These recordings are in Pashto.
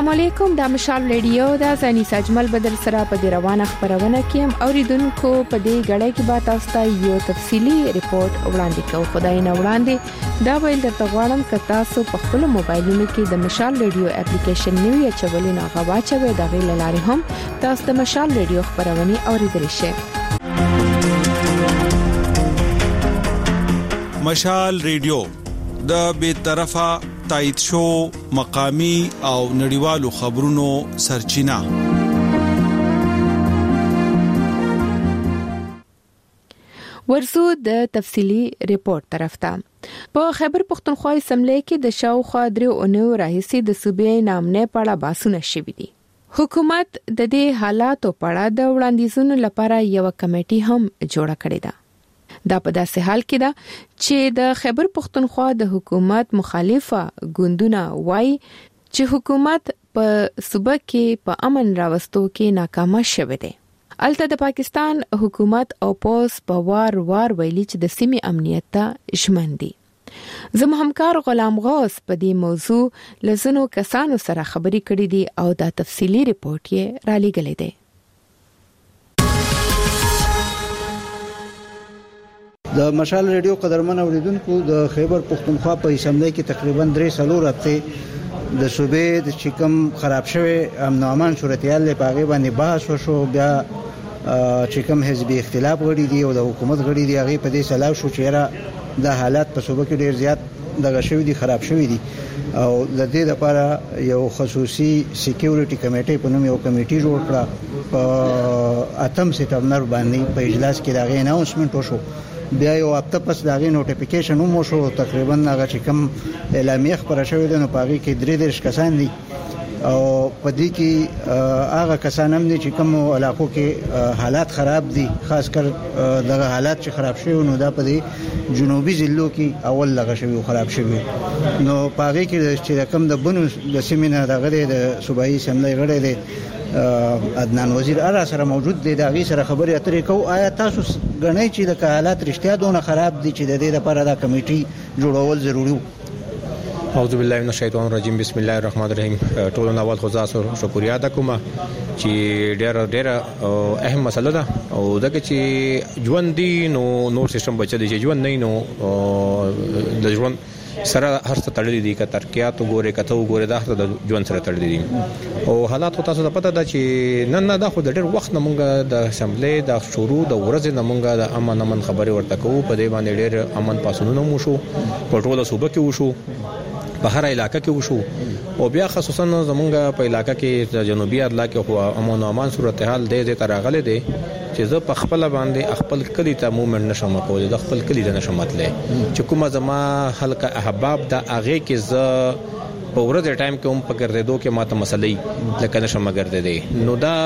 السلام علیکم، د مشال ریډیو د زنی سجمل بدر سره په دی روانه خبرونه کیم اوریدونکو په دې غړې کې به تاسو ته یو تفصیلی ریپورت وړاندې کوم. خدای نه وړاندې دا ویل درته غواړم چې تاسو په خپل موبایلونو کې د مشال ریډیو اپلیکیشن نیو یا چولې نه غواچوي د غیل لارې هم تاسو د مشال ریډیو خبرونه اوریدل شئ. مشال ریډیو د بیطرفه تایید شو مقامی او نړیوالو خبرونو سرچینه. ورسو د تفصیلی ریپورت طرف ته. په خیبر پختونخوا اسمبلی کې د شاوخوا 3 اونیو راهیسې د صوبې نامنه پړه باسونه شوې دي. حکومت د دې حالاتو پړه د وړاندیزونو لپاره یو کمیټي هم جوړه کړې ده. دا په داسې حال کې ده چې د خیبر پختونخوا د حکومت مخالفه ګوندونه وایي چې حکومت په صوبه کې په امن راوستو کې ناکامه شوه دی. البته د پاکستان حکومت او پولیس په وار ویلي چې د سیمې امنیت ته ژمن دي. زموږ همکار غلام غوث په دې موضوع لزنو کسانو سره خبرې کړې دي او دا تفصیلی ریپورت یې را لېږلی دی. د مشال ریډیو قدرمن اوریدونکو د خیبر پختونخوا په اسمبلی کې تقریبا 3 هفته د صوبې د چکم خراب شوی امن او امان صورتحال په هغه باندې بحث وشو. بیا چکم حزبي اختلاف غړي دي او د حکومت غړي دي هغه په دې سلاو شو چې د حالات په صوبه کې ډیر زیات دغه شوی دي خراب شوی دي او د دې لپاره یو خصوصي سکیورټي کمیټې په نوم یو کمیټي جوړ کړه. په 8 سپتمبر باندې په اجلاس کې دا غي اناونسمنت وشو. بیا یو هفته پس داغه نوټیفیکیشن هم شو. تقریبا هغه چې کوم اعلامیه خبره شوې ده نو پاږي کې 3 کسان دي او په دې کې هغه کسان هم دي چې کوم علاقو کې حالات خراب دي. خاص کر دغه حالات چې خراب شوی نو دا په دې جنوبي ضلعو کې اول لغه شوی او خراب شوی نو پاږي کې چې کوم د بنو د سیمینار دغه د صوبایي اسمبلی غړي دي عدنان وزیر اره سره موجود دی. دا غي سره خبرې اترې کو. آیا تاسو غنئ چې د حالات رښتیا دونه خراب دي چې د دې لپاره دا کمیټي جوړول ضروری وو؟ اعوذ بالله من الشیطان الرجیم بسم الله الرحمن الرحیم. ټول اول خدا سره شکریا ده کوم چې ډېر اهم مسله ده او دغه چې ژوند دی نو نور سیستم بچی دی. ژوند نه نو د ژوند سره هر څه تړلې دي. که ترکیات وګوره کته وګوره دا هر د ژوند سره تړلې دي او حالات تاسو ته پته ده چې نن دا خو د ډېر وخت نه مونږ د اسمبلی د شروع د ورځې نه مونږ د امن خبرې ورته کوو. په دې باندې ډېر امن پاسونو مو شو په ټوله صوبه کې وشو په هر علاقه کې وشو او بیا خصوصا زمونږ په علاقه کې د جنوبي اضلاع کې خو امن او امان صورتحال دې تراغله دي چې زه په خپل باندې خپل کلی ته مومن نشم کولای. د خپل کلی ته نشم تللی چې کومه زما حلقه احباب د اغه کې زه په ورځ ټایم کې هم په ګرځېدو کې ماته مسلې لکه نشم ګرځېدې نو دا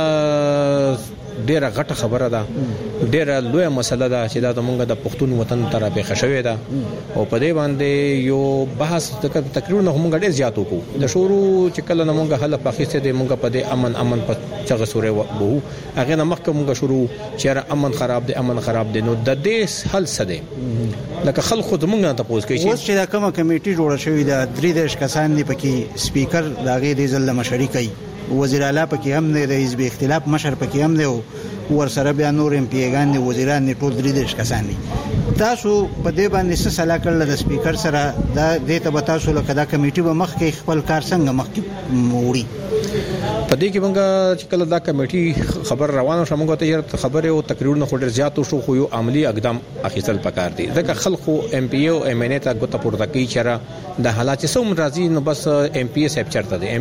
ډیره غټه خبره ده. ډیره لویه مسله ده چې دا زمونږ د پښتون وطن طرفه خښوي ده او په دې باندې یو بحث تقریبا موږ ډیر زیات وکړو. د شروع چې کله موږ حل پاکستان دې موږ په دې امن په څنګه سورې وو هغه نه مخکې موږ شروع چې امن خراب دي نو د دې حل څه دی لکه خلکو زمونږ نه تاسو کوي اوس چې دا کومه کمیټي جوړه شوې ده 3 کسان دي پکې سپیکر لاغې دې ځل مشري کوي. وزیر اعلی پکې هم دی. د حزب اختلاف مشر پکې هم دی او ور سره بیا نور ایم پی ګان دي وزیران دي ټول 3 کسان دي. تاسو په دې باندې څه صلاح کړل د سپیکر سره دا دې ته تاسو لکه دا کمیټي به مخ کې خپل کار څنګه مخ کې موړي؟ په دې کې موږ چې کله دا کمیټي خبر روانه شوه موږ ته خبره او تقریرونه خو ډیر زیات شو خو یو عملی اقدام اخیستل پکار دي. ځکه خلکو ایم پی او ایم ان ای ته ګوته پورته کوي چې دا حالات چې سم راځي نو بس ایم پی اس اف چرته دي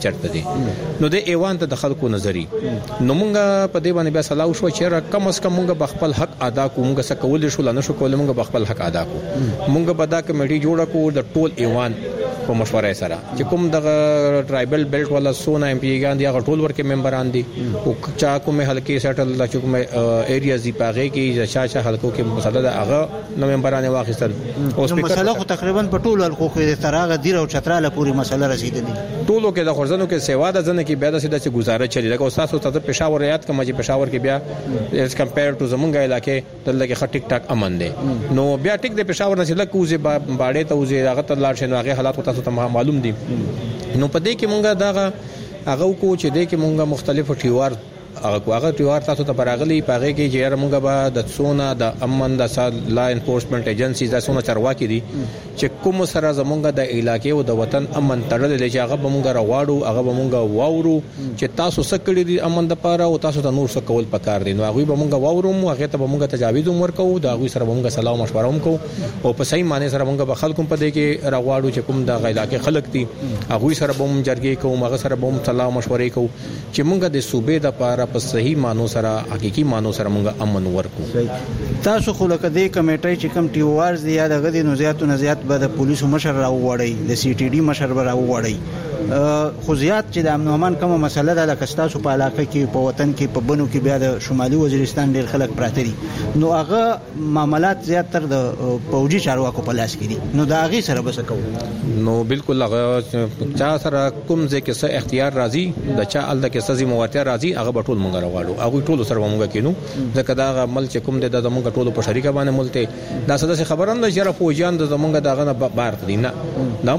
نو د ایوان ته د خلکو نظری نو موږ په دې باندې بیا صلاح شو چې کم از کم موږ خپل حق ادا کوو. موږ څه کول شو لنه شو کول موږ خپل حق ادا کوو. موږ به دا کمیټي جوړه کوو د ټول ایوان په مشوره سره چې کوم د ټرایبل بیلټ ولا سونا ایم پی ګان دي هغه ټول ورکه ممبران دي او چا کومه حلقې سټل د کومه ایریاز دی پاغه کې چا حلقو کې مسله د هغه نو ممبران واخیستل او سپیکر مسله خو تقریبا په ټول حلقو کې تراغه ډیر او چتراله پوری مسله رسیدلې ټولو کې د خورزنو کې سیوا د ځنه کې بیا د سیده چې گزارش چلی لکه استاد ته پېښور ریاض کوم چې پېښور کې بیا اس کمپیر ټو زمونږه علاقې دلته کې ټیک ټاک امن دي نو بیا ټیک د پېښور نه چې لکه باړې ته وزي هغه ته لاړ شنو هغه حالات تاسو ته معلوم دي نو په دې کې مونږه دا هغه کو چې د کې مونږه مختلفو ټیوار هغه ټیوار تاسو ته براغلی پاغه کې چې مونږه به د څونه د امن د لا انفورسمنت ایجنسیز د څونه چرواکي دي چې کوم سره زمونږه د علاقې او د وطن امن تړل دي چې هغه به مونږه راوړو هغه به مونږه واورو چې تاسو سکړی دي امن د پاره او تاسو ته نور څه کول پکار دي نو هغه به مونږه واورو هغه ته به مونږه تجاویز ورکو دا هغه سره مونږه سلام مشوره هم کو او په صحیح معنی سره مونږه به خلکو په دې کې راوړو چې کوم د علاقې خلک دي هغه سره به مونږ جرګې کوو هغه سره به مونږ سلام مشورې کوو چې مونږه د صوبې د پاره په صحیح مانو سره حقيقي مانو سره مونږه امن ورکو تاسو خو لکه د کمیټې چې کم ټیوارز دی یا دغه د نزیاتو نزیات به د پولیسو مشر راوړی د سی ټي ډي مشر راوړی خو زیات چې د امن او امان کومه مسله ده لکه تاسو په علاقه کې په وطن کې په بنو کې بیا د شمالي وزیرستان ډیر خلک پراته دي نو هغه معاملات زیات تر د پوجي چارواکو په لاس کې دي نو دا هغه سره بس کوو نو بالکل هغه چا سره کوم ځکه څه اختیار راځي د چا ال د کې څه ذمہوارتیا راځي هغه به ټول مونږ راوړو هغه ټول سره مونږ کینو ځکه دا عمل چې کوم د مونږ ټول په شریکه باندې ملته دا څه خبره نه چې را فوجیان د مونږ دغه نه بار دي نه دا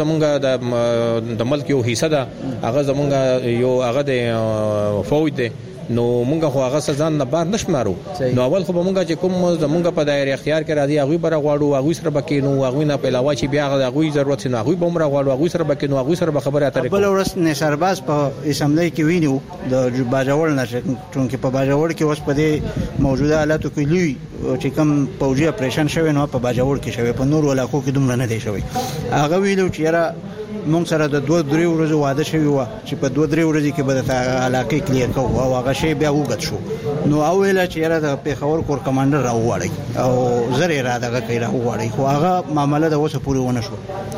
مونږ د ملک یو حصہ ده هغه زمونږ یو هغه د فوج ده نو مونږ خو هغه سزان نه بار نشمارو نو اول خو مونږ چې کوم زمونږ په دایره اختیار کې راځي هغه بر غواړو هغه سره بکینو هغه نه په علاوه چې بیا هغه ضرورت نه هغه بمره غواړو هغه سره بکینو هغه سره به خبره اترې بل ورس نه سرباز په اسمبلی کې وینیو د باجوړ نه چې په باجوړ کې اوس په دې موجوده حالاتو کې لوی چې کوم پوجي اپریشن شوی نو په باجوړ کې شوی په نور علاقو کې دومره نه دی شوی هغه ویلو چې را مونږ سره د 2-3 ورځې واده شوی و چې په 2-3 ورځې کې به د علاقې کلیر کوو او هغه شی بیا وګت شو نو او ویل چې را د پیښور کور کمانډر راوړی او زری را دغه کوي راوړی خو هغه معاملې د وسه پوری ونه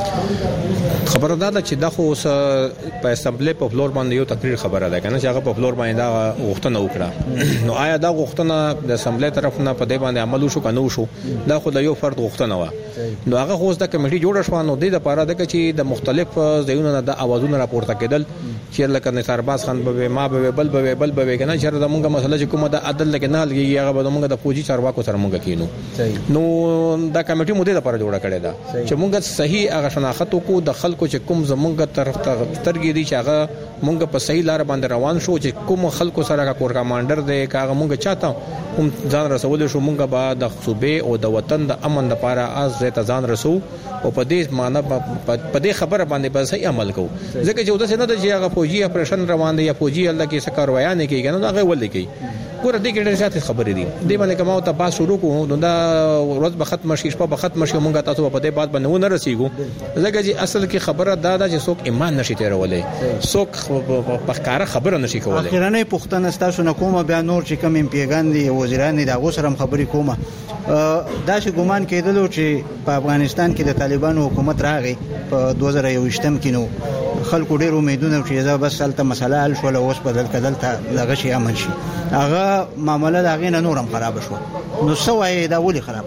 شو خبره ده چې دا خو په اسمبلی په فلور باندې یو تقریر خبره ده کنه چې هغه په فلور باندې دا غوښتنه وکړه نو آیا دا غوښتنه د اسمبلی طرف نه په دې باندې عمل وشو کنه وشو دا خو د یو فرد غوښتنه و نو هغه خو د کمیټې جوړ شو نو د لپاره ده چې د مختلف ځایونو د اوازونو راپورته کېدل چې لکه نثارباز خان به ما به بل به کنه چې د مونږه مسله چې کومه د عدل لکه نه لګي هغه به مونږ د فوجي چارواکو سره مونږ کینو نو دا کمیټه مو د لپاره جوړه کړې ده چې مونږ صحیح هغه شناخت کو د خلکو چې کوم زمونږ طرف ته ترګي دي چې هغه مونږ په صحیح لار باندې روان شو چې کوم خلکو سره کور کمانډر دی هغه مونږ چاته کوم ځان رسول شو مونږ به د صوبې او د وطن د امن لپاره از ته ځان رسو او په دې معنی په دې خبره باندې به صحیح عمل کوو ځکه چې اوس نه د چې هغه فوجي اپریشن روان دی یا فوجي الله کې څه کاروایی نه کوي کنه هغه ولې کوي ګوره دې کې ډېر زیات خبرې دي دې باندې کومه ته پاس شروع کوو نو دا ورځ به ختم شي شپه به ختم شي مونږ تاسو په دې بات باندې نه رسیدو ځکه چې اصل کې خبره دا ده چې څوک ایمان نشي تیرولې څوک په ښکارا خبره نشي کولای اخیرانه پښتنه تاسو نه کومه بیا نور چې کوم پیغام دي وزیران دي دا غوسرم خبرې کومه دا چې ګومان کېدلو چې په افغانستان کې د طالبانو حکومت راغی په 2021 کې نو خلکو ډېر امیدونه چې دا بس هلته مسله حل شو اوس بدل کېدل ته دغه شی امن شي هغه معاملې دا غینه نورم خراب شو نو سوای دا ولي خراب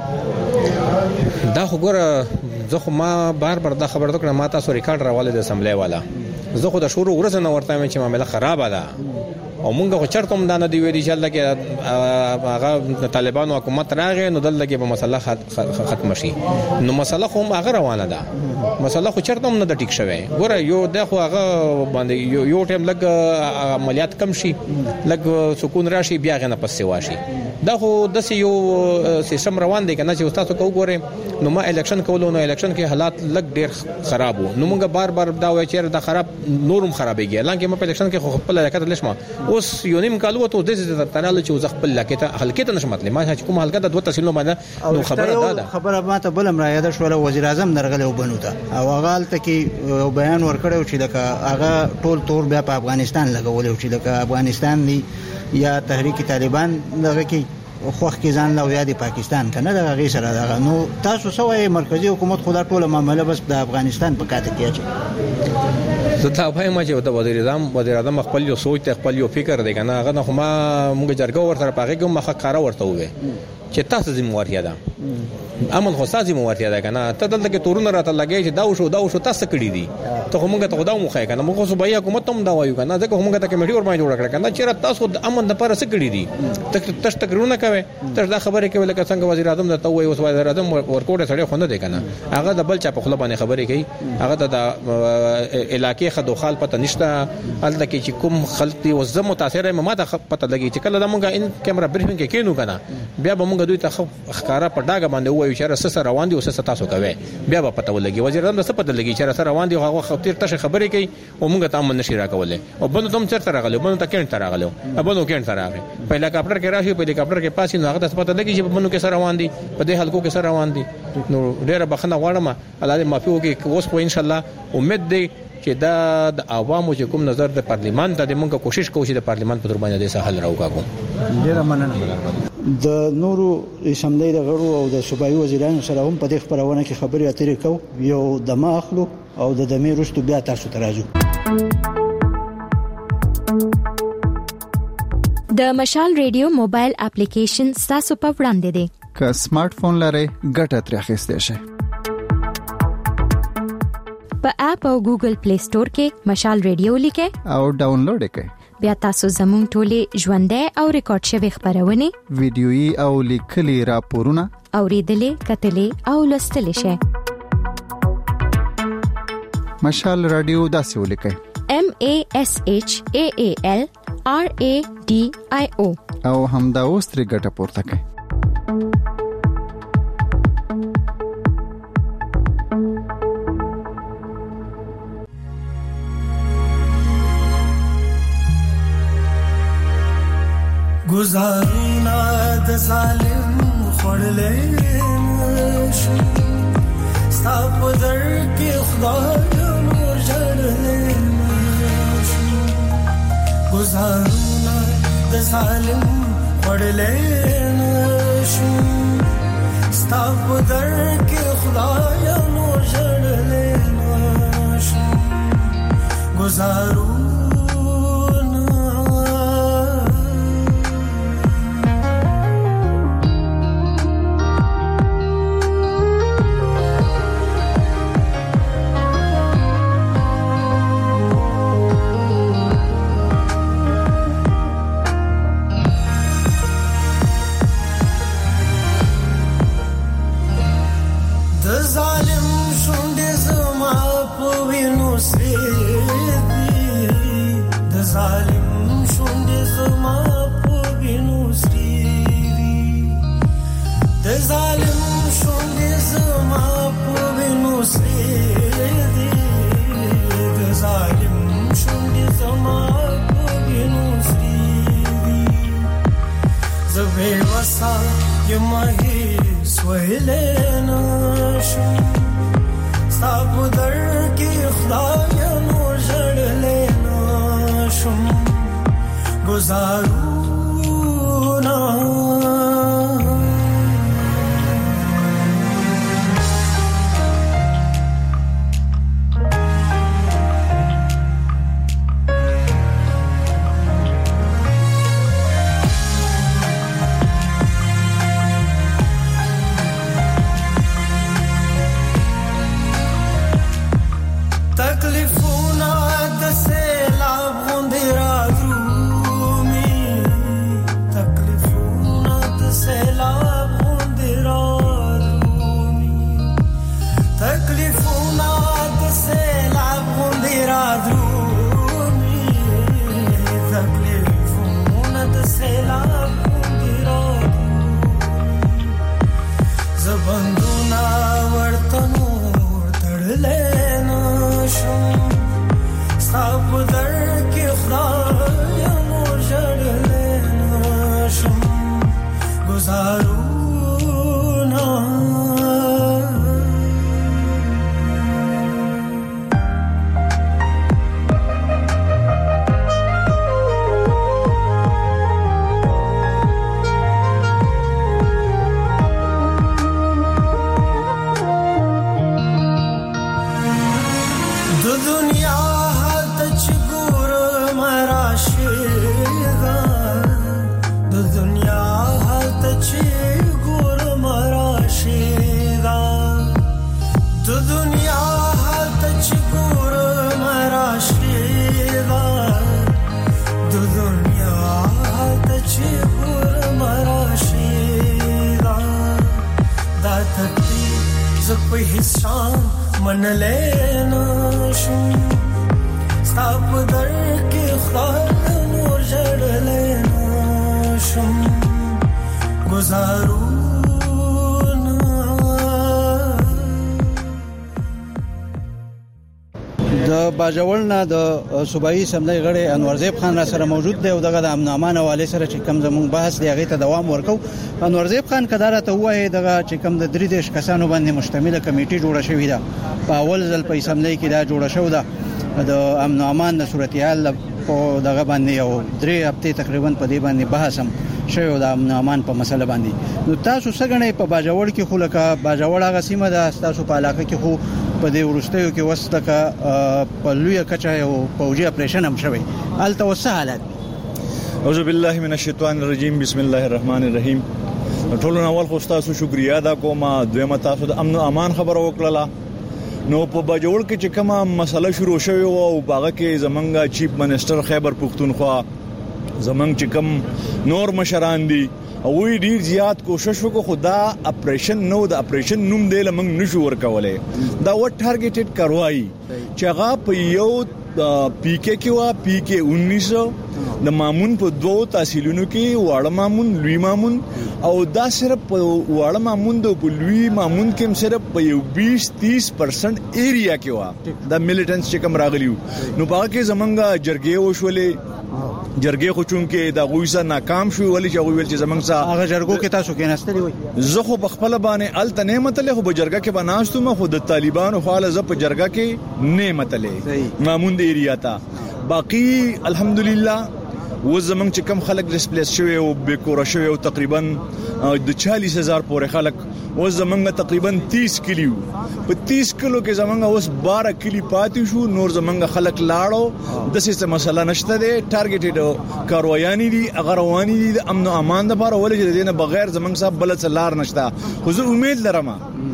شو دا خو ګوره زه خو ما بار دا خبر درکړم ما تاسو ریکارډ راواله د اسمبلی والا زه خو د شروع ورځ نه ورته چې معاملې خراب ده او مونږ خو چرته هم دا نه دی ویلي چې الله کې هغه طالبانو حکومت راغی نو دلته کې به مسله ختم شي نو مسله خو هغه روانه ده مسله خو چرته هم نه د ټیک شوی ګوره یو د خو هغه باندې یو ټیم لګ عملیات کم شي لګ سکون راشي بیا غنه پسې واشي دا خو د یو سیستم روان دی کنه چې تاسو کو ګوره نو ما الیکشن کولو نو الیکشن کې حالات لګ ډیر خراب وو نو مونږ بار دا وای چې دا خراب نورم خرابېږي لکه ما په الیکشن کې خو خپل حرکت لشمه اوس یو نیم کالو ته د دې تناله چې خپل لکه حلقه ته نشمت ما چې کوم حلقه د دوه تسلیم باندې نو خبره ده خبره ماته بلم را یاد شو وزیر اعظم درغله وبنو ته او هغه ته کې بیان ورکړو چې لکه هغه ټول تور بیا په افغانستان لګول چې لکه افغانستان دی یا تحریک طالبان دغه کې خوخ کې ځان له یادي پاکستان کنه دغه سره دغه نو تاسو سوې مرکزی حکومت خدا ټول معاملې بس د افغانستان په کاته کې زه ته وایم چې د وزیر اعظم خپل یو سوچ ته خپل یو فکر دی کنه هغه نه ما موږ جرګه ورته پاګه کوم مخه کار ورته وې چې تاسو ذمہواري ده امن خو تاسو ذمہواري ده کنه ته دلته کې تورونه راته لګي چې دا شو تاسو کړی دي ته موږ ته خدای مخه کنه موږ خو بیا حکومت هم دا وایو کنه ځکه موږ ته کمیټي ور باندې جوړ کړ کنه چې تاسو د امن لپاره څه کړی دي تاسو تکرونه کوي تاسو دا خبره کوي لکه څنګه وزیر اعظم ته وایي اوس وزیر اعظم ورکوټه سړی خو نه دی کنه هغه د بل چا په خپل باندې خبرې کوي هغه د علاقې خدوخال پته نشته الته کې چې کوم خلک دي وزم متاثر ما ته پته لګي چې کله دا مونږه ان کیمرا بریفینګ کې کینو کنه بیا به مونږ دوی ته ښکارا په ډاګه باندې وایو چې سره روان دي او څه تاسو کوي بیا به پته ولګي وزیر اعظم څه پته لګي چې سره روان دي هغه خطر تشه خبرې کوي او مونږ ته امن نشي راکوله او بنو تم چرته راغلو بنو ته کین تر راغلو بنو کین تر راغی په هلیکاپټر کې راشي په هلیکاپټر کې پاسې نو هغه ته پته لګي چې بنو کې سره روان دي په دې حلقو کې سره روان دي نو ډیره بخنه غواړم الله دې معافي وکړي اوس خو ان شاء الله امید دی چې دا د عوامو چې کوم نظر د پارلیمان ته د موږ کوشش کوو چې د پارلیمان په دربانه د سهل راوګاګو ډیره مننه د نورو اسمبلی د غړو او د صوبایي وزیرانو سره هم په دې خبرونه کې خبرې اترې کوو یو دمه اخلو او د دمې وروسته بیا تاسو ته راځو د مشال ریډیو موبایل اپلیکیشن تاسو په وړاندې دی که سمارټ فون لرئ ګټه ترې اخیستئ شئ په اپ او ګوګل پلی سٹور کې مشال ریډیو لیکئ او ډاونلوډ کړئ بیا تاسو زموږ ټولې ژوندۍ او ریکارډ شوی خبرونه ویډیويي او لیکلي راپورونه اوریدلې کتلې او لوستلې شئ مشال رادیو داسې ولیکئ MASHAALRADIO او همدا اوس ترې ګټه پورته کړئ گزارنا د ظالم خړلې نشو ستا په در کې خدای نور جړلې نشو گزارنا د ظالم خړلې نشو ستا په در کې خدای نور جړلې نشو گزارو تکلیفونه کوئی حصہ من لینا شم ستاپ در کے خدا نور جڑ لینا شم گزارو د باجوړ نه د صوبایي سملای غړي انورزیب خان را سره موجود دی او دغه د امن امان حواله سره چې کم زمون بحث دی هغه ته دوام ورکو. انورزیب خان کدارته وایي دغه چې کم د 3 کسانو باندې مشتمله کمیټه جوړه شوې ده په اول ځل په سملای کې دا جوړه شو ده د امن امان د صورتحال په دغه باندې یو 3 هفته تقریبا په دې باندې بحث هم شوی د امن امان په مسله باندې. نو تاسو څنګه په باجوړ کې خو لکه باجوړ هغه سیمه ده تاسو په علاقه کې خو په دې ورستیو کې وسته په لوی کچا یو فوجي اپریشن هم شوی الته وسه حالت. اعوذ بالله من الشیطان الرجیم بسم الله الرحمن الرحیم. ټول اول خو تاسو شکریا ادا کوم دویمه تاسو د امن امان خبر وکړه. نو په باجوړ کې چې کومه مسله شروع شوی او باغه کې زمنګ چیف منسٹر خیبر پختونخوا زمنګ چې کوم نور مشران دي او وی ډیر زیات کوشش وکړو خدا اپریشن نو د اپریشن نوم دی لمنګ نشو ورکولې دا و ټارګټډ کاروایی چې هغه په یو پی کې کې وا پی کې 1900 د مامون په دوه تحصیلونو کې واړه مامون لوی مامون او دا صرف واړه مامون د لوی مامون کې صرف په 20-30% ایریا کې وا د میلیټنټس چې کوم راغلیو نو په کې زمونږه جرګې وشولې جرګې خو چون کې دا غوښه ناکام شو ولې چې غوښل چې زمنګ سره هغه جرګو کې تاسو کې نستلې وي زه خو بخپل باندې ال تنه متلې خو بجرګه کې بناستو ما خو د طالبانو خاله ز په جرګه کې نه متلې مامون د ایریا تا باقی الحمدلله و زمنګ چې کم خلک ډیسپلیس شوی او بیکوره شوی او تقریبا د 40000 پورې خلک و زمنګ تقریبا 30 کلیو په 30 کلو کې زمنګ اوس 12 کلی پاتې شو نور زمنګ خلک لاړو د سیسه مسله نشته دی ټارګټډ کاروایانی دي اغروانی دي د امن او امان لپاره ولې چې دینه بغیر زمنګ صاحب بل څه لار نشته خو زه امید لرم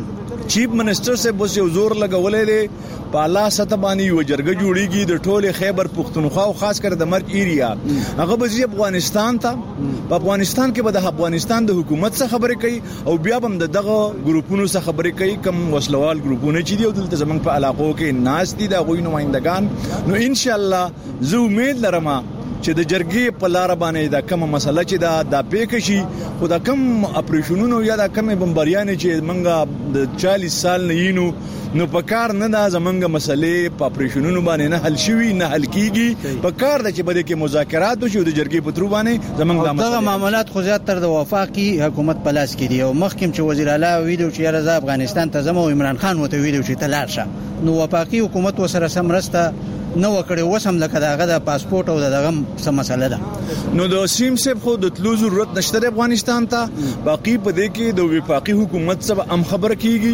چیف منسٹر سے بس یو زور لګولې دي په الله ستبانی یو جرګه جوړیږي د ټوله خیبر پختونخوا او خاص کر د مرګ ایریا هغه به افغانستان ته په افغانستان کې به د افغانستان د حکومت څخه خبرې کوي او بیا هم دغه ګروپونو څخه خبرې کوي کم وسلوال ګروپونه چې دی او دلته زمنګ په علاقو کې ناس دي د غوي نمائندگان نو ان شاء الله زه امید لرم چې د جرګې په لار باندې دا کومه مسله چې دا پیک شي خو دا کم اپریشنونو یا دا کم بمباریان چې منګه د 40 سال نه یینو نو په کار نه دا زمنګ مسلې په اپریشنونو باندې نه حل شوي نه حل کیږي په کار د چې بده کې مذاکرات وشي د جرګې په تر باندې زمنګ دا معاملات خو زیات تر د وفاقي حکومت پلاس کې دي او مخکې چې وزیر اعلی ویلو چې راځه افغانستان ته زمو عمران خان وته ویلو چې تلار شه نو وفاقي حکومت وسره سمرسته نو وکړي وسم لکه داغه د پاسپورت او دغه سم مسله ده نو د سیم سیب خو د تلو ضرورت نشته افغانستان ته باقی په دې کې د وفاقي حکومت سره هم خبره کیږي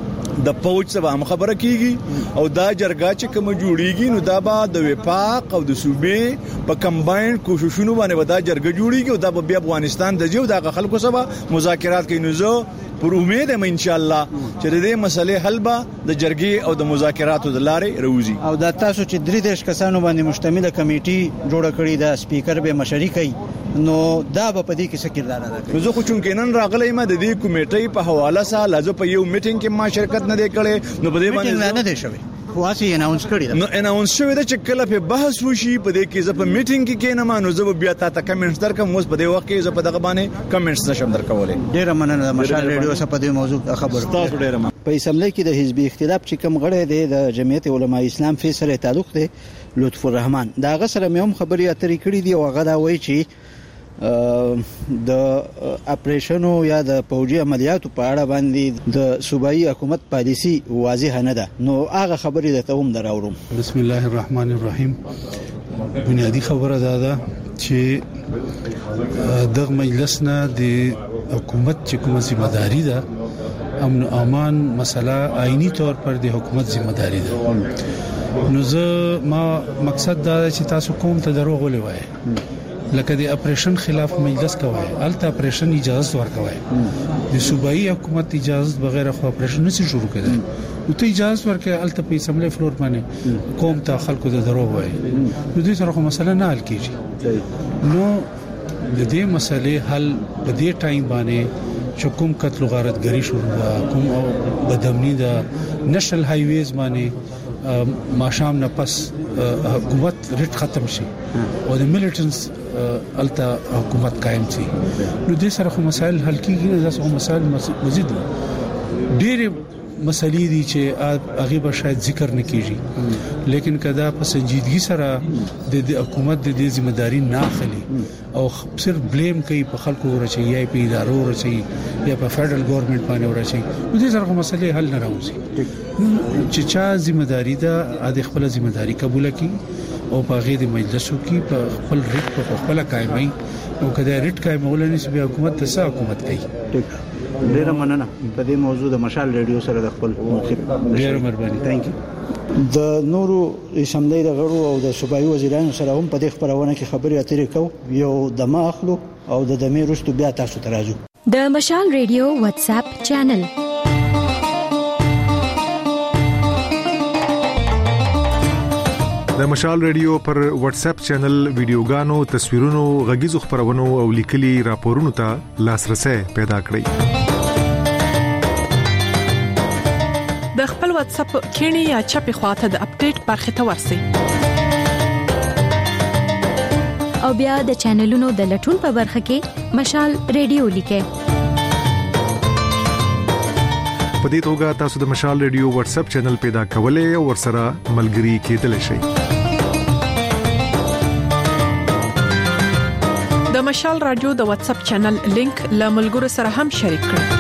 د پوج سره هم خبره کیږي او دا جرګه چې کوم جوړیږي نو دا به د وفاق او د صوبې په کمباین کوششونو باندې ودا جرګه جوړیږي او دا به افغانستان د جو د خلکو سره مذاکرات کوي نو زه پر امید هم ان شاء الله چې دې مسلې حل به د جرګې او د مذاکراتو د لارې روزي او دا تاسو چې 3 کسانو باندې مشتمله کمیټي جوړ کړی دا سپیکر به مشري کوي نو دا به پدې کې څه کردار ادا کوي زه خو چون کې نن راغلی ما د دې کمیټې په حواله سره لازم په یو میټینګ کې ما شرکت نه دی کړې نو په دې باندې نه دی شوی خاصه اناونس کړی نو اناونس شوی دا چې کله په بحث وشي په دې کې زه په میټینګ کې کېنم نو زه بیا تاسو کمنټس درکم اوس په دې وخت کې زه په دغه باندې کمنټس نشم درکولې ډیره مننه مشال ریډیو سره په دې موضوع خبرو تاسو ډیره په اسمبلی کې د حزبي اختلاف چې کوم غړي دی د جمعیت علماء اسلام فیصله تعلق دی لطف الرحمن دا غسر مې هم خبري اترې کړې دی او هغه دا وایي چې د اپریشنو یا د پوجي عملیاتو په اړه باندې د صوبایي حکومت پالیسی واضح نه ده نو هغه خبرې د ته هم دراوړم. بسم الله الرحمن الرحیم. بنیادی خبره ده چې د مجلس نه د حکومت چې کومه ذمہ داری ده امن او امان مسله آئینی طور پر د حکومت ذمہ داری ده نو زه ما مقصد دا چې تاسو کوم ته دروغ ولوي لکه د اپریشن خلاف مجلس کوي الته اپریشن اجازه ورکوي د صوبایي حکومت اجازه بغیر خو اپریشن نشي شروع کړي نو ته اجازه ورکړې الته په اسمبلی فلور باندې قوم ته خلکو ته دروغ وایي نو دې سره کوم مسله نه حل کیږي نو د دې مسلې حل په دې ټایم باندې چې کوم قتل او غارتګری شروع ده، کوم بدامنی ده، نشنل هایویز باندې ماشام نه پس حکومت ریټ ختم شي او د میلیټنس الته حکومت قائم شي، نو د سره خو مسائل حل کیږي. نه ځکه مسائل مزید ډېر مسلې دي چې هغه به شاید ذکر نه کیږي، لیکن کدا په سنجیدګي سره د حکومت د دې ذمہ داری نه اخلي او صرف بلیم کوي په خلکو ورچي یا په ادارو ورچي یا په فدرل ګورنمنت باندې ورچي، نو دې سره مسلې حل نه راوځي. چې چا ذمہ داری ده د خپل ذمہ داری قبول کړي او په غیر مجلسو کې په خپل ریټ په خپل قائمي او کدا ریټ قائمول نه سي حکومت ته څه حکومت کوي. ډیره مننه په دې موضوع د مشال ریډیو سره د خپل موقف. ډیره مهرباني. ثانک یو. د نورو اسمبلی د غړو او د صوبایي وزیرانو سره هم په دې خبرونه کې خبرې اترې کوو، یو د ماخلو او د دمې رستو بیا تاسو ته راځو. د مشال ریډیو واتس اپ چینل. د مشال ریډیو پر واتس اپ چینل ویډیوګانو، تصویرونو، غږیزو خبرونو او لیکلي راپورونو ته لاسرسي پیدا کړئ. د خپل واتس اپ کینی یا چپی خواته د اپډیټ برخه ته ورسئ او بیا د چینلونو د لټون په برخه کې مشال ریډیو لیکئ. په دې توګه تاسو د مشال ریډیو واتس اپ چینل پیدا کولای او ورسره ملګري کېدلی شئ. د مشال رادیو د واتس اپ چینل لینک له ملګرو سره هم شریک کړئ.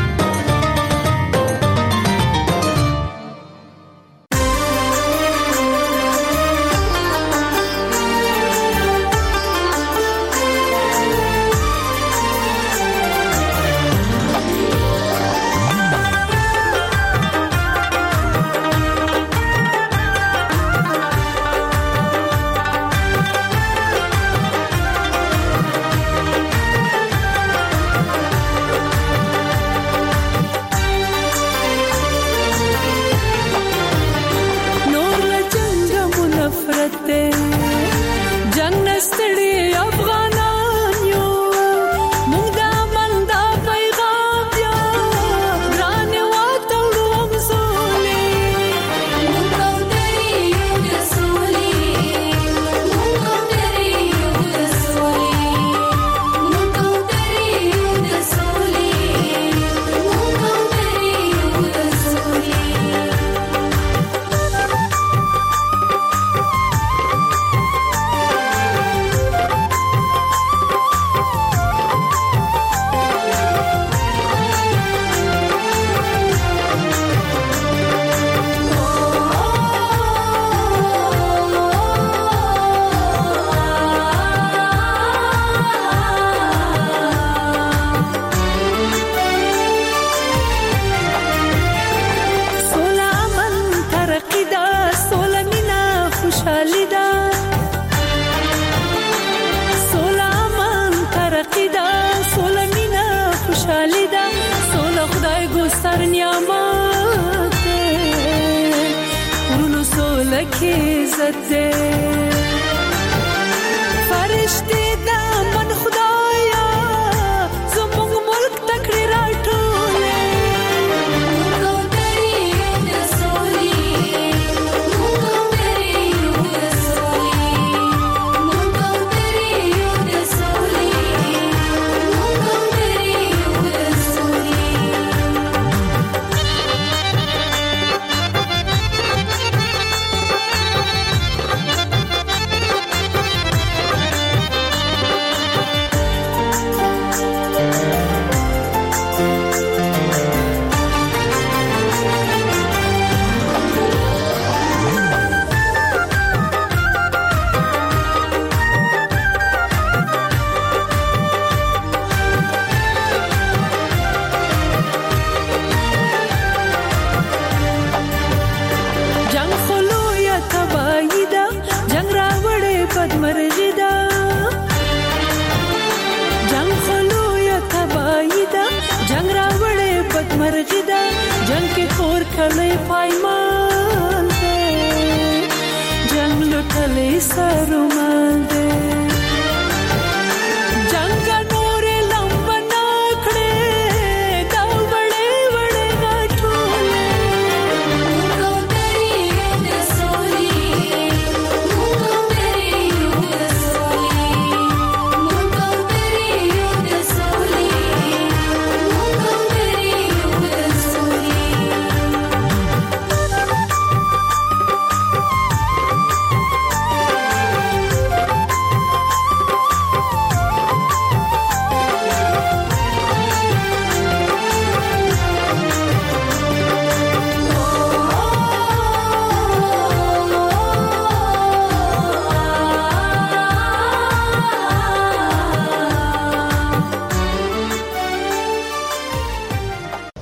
जंग नूर लंबना खड़े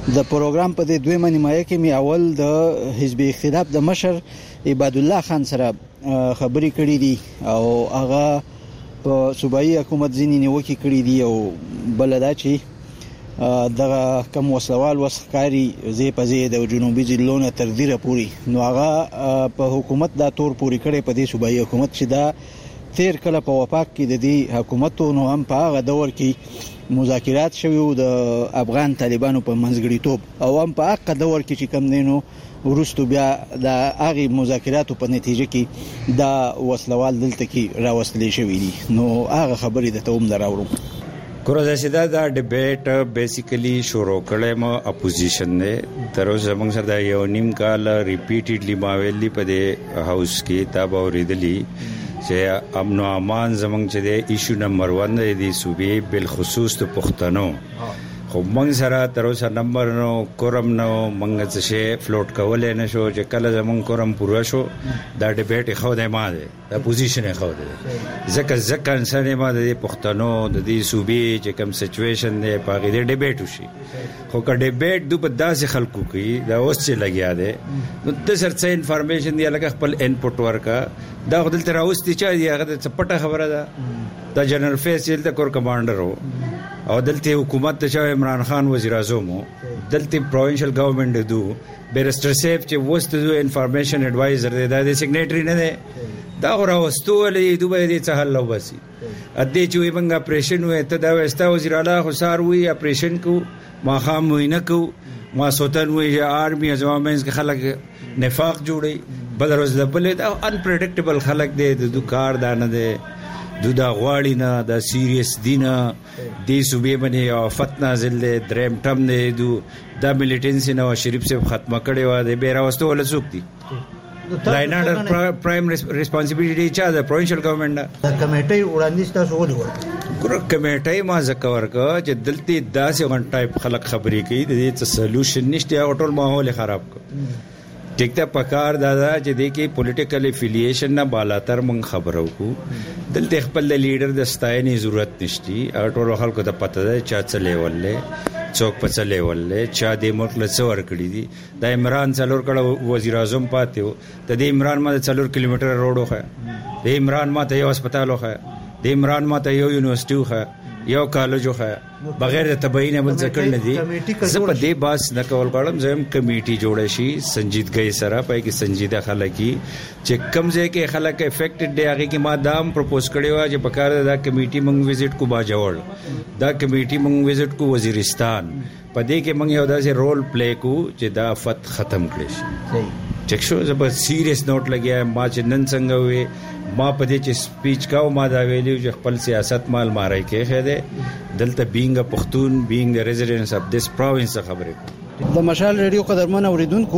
د پروګرام په دې دویمه نیمایه کې می اول د حزب اختلاف د مشر عباد الله خان سره خبرې کړې دي او هغه په صوبایي حکومت ځینې نیوکې کړې دي او بلدا چې دغه کم وسوال وسخکاری زی په زی د جنوبي ځلونو تر دیره پوری نو هغه په حکومت دا تور پوری کړي په دې صوبایي حکومت چې دا تیر کله په وفاق کې د دې حکومتونو هم په هغه دور کې مذاکرات شوي او د افغان طالبانو په منځګړیتوب او هم په هغه دور کې چې کم دینو ورستو بیا د هغه مذاکراتو په نتیجه کې دا وسلوال دلته کې راوستل شوی دي نو هغه خبرې د توم دراوړو ګوره دا ډیبیټ بیسیکلی شروع کړم اپوزیشن نه تر اوسه موږ سره دا یو نیم کال ریپیټډلی ماویلی په دې هاوس کې تا به اوریدلی چې امن او امان زمونږ چې د ایشو نمبر 1 دی صوبې بل خصوص ته پښتنو خو موږ سره تر اوسه نمبر نو کورم نو موږ څه شي فلوټ کولای نه شو چې کله زمونږ کورم پوره شو دا ډیبیټ خو د ما دی د اپوزیشن خو دی ځکه انسان ما د پښتنو د دې صوبې چې کوم سچويشن دی په هغه د ډیبیټ وشي خو که ډیبیټ د په داسې خلکو کې دا اوس چې لګیا دی نو د سرڅ انفارمیشن دی لکه خپل انپوټ ورکا دا خپل تر اوس تی چا دی هغه د پټه خبره ده دا جنرال فیصل د کور کمانډر او دلته حکومت ته عمران خان وزیر اعظم دلته پروینشل گورنمنت دو بیرسټر سیف چې وست دو انفارمیشن ایڈوایزر دی دا د سیګنیټری نه دی دا راوستو ولې دوی دې څه حل وبسي ادې چې موږ اپریشن وې ته دا وستا وزیر اعلی خو سار وی اپریشن کو ما خام وینه کو ما سوتن وی آرمی ازوامنس کې خلک نفاق جوړي بل روز د بل دا ان پریډکټیبل خلک دی د کار دانه دی دا غواړي نه دا سیریس دینه د صوبې باندې او فتنه نازل دی دریم ټم دی دا ملیټنسي نو شریف سے ختمه کړي و دی بیره واستو ول څوک دي لاینډر پرایم ریسپانسیبিলিټي چا د پروینشل ګورنمنت د کمیټي وړاندیز تاسو ولور ګور کمیټي ما ذکر کا چې دلته داسې غن ټایپ خلک خبرې کوي د دې سولوشن نشته او ټول ماحول خراب کو ټیک ته پکار دادا چې د کې پولیټیکل افیلیشن نه بالاتر مونږ خبرو کو دلته خپل لیډر د ستاینې ضرورت نشتی او ټول خلکو ته پته ده چا څه لیول له څوک په څه لیول له چا د ملک له څور کړی دي د عمران څلور کړه وزیر اعظم پاتیو ته د عمران ما 4 کیلومتر روډ وخه د عمران ما ته یو هسپتال وخه د عمران ما ته یو یونیورسيټي وخه یو کالج وخه بغیر تبعین عمل ذکر نه دي زه په دې باس نه کول غواړم زم کمیټي جوړ شي سنجیدګۍ سره پای کې سنجیده خلک چې کم ځای کې خلک افیکټډ دی هغه کې ما دام پروپوز کړی و چې په کار دا کمیټي مونږ وزټ کو باجوړ دا کمیټي مونږ وزټ کو وزیرستان په دې کې مونږ یو داسې رول پلی کو چې دا فت ختم کړي شي چک شو زبر سیریس نوٹ لګیا ما چې نن څنګه وې ما په دې چې سپیچ کاو ما دا ویلیو چې خپل سیاست مال مارای کې خېده دلته بینګ پښتون بینګ د ریزیډنس اف دیس پروینس خبره د مشال ریډیو قدرمن اوریدونکو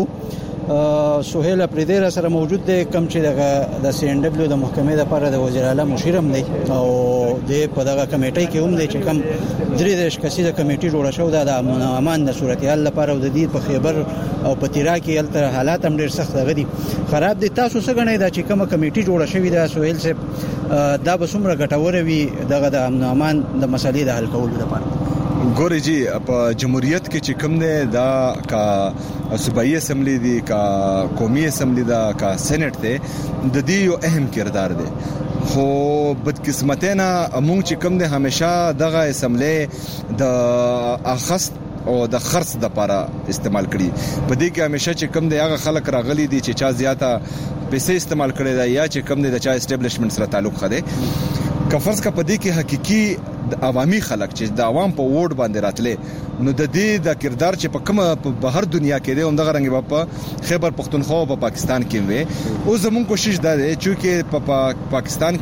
سہیل اپریدیر سره موجود دی کم چې د سی ان ډبلیو د محکمې لپاره د وزیر اعلی مشیرم دی او د په دغه کمیټې کې هم دی چې کم درې کسیزه کمیټې جوړه شو د امن او امان د صورتحال لپاره او د دې په خیبر او په تیرا کې التر حالات هم ډېر سخت غدي خراب دي تاسو څنګه غنئ دا چې کومه کمیټې جوړه شوې ده سہیل صاحب دا به څومره ګټوره وي دغه د امن او امان د مسلې د حل کولو لپاره ګوري جی په جمهوریت کې چې کوم نه دا کا صوبایي اسمبلی دی کا قومي اسمبلی دا کا سېنات دی د دې یو اهم کردار دی خو بدقسمتینا موږ چې کوم نه همیشه دغه اسمبلی د اخست او د خرڅ د لپاره استعمال کړي په دې کې همیشه چې کوم دی هغه خلک راغلي دي چې چا زیاته پیسې استعمال کړي دا یا چې کوم دی د چا اسټابلیشمنت سره تعلق خده کفرض کا پدې کې حقيقي د عوامي خلک چې د عوام په ووټ باندې راتلې نو د دې د کردار چې په کومه په بهر دنیا کې دی هم دغه رنګ په خیبر پختونخوا او په پاکستان کې وي او زمون کوشش ده چې په پاکستان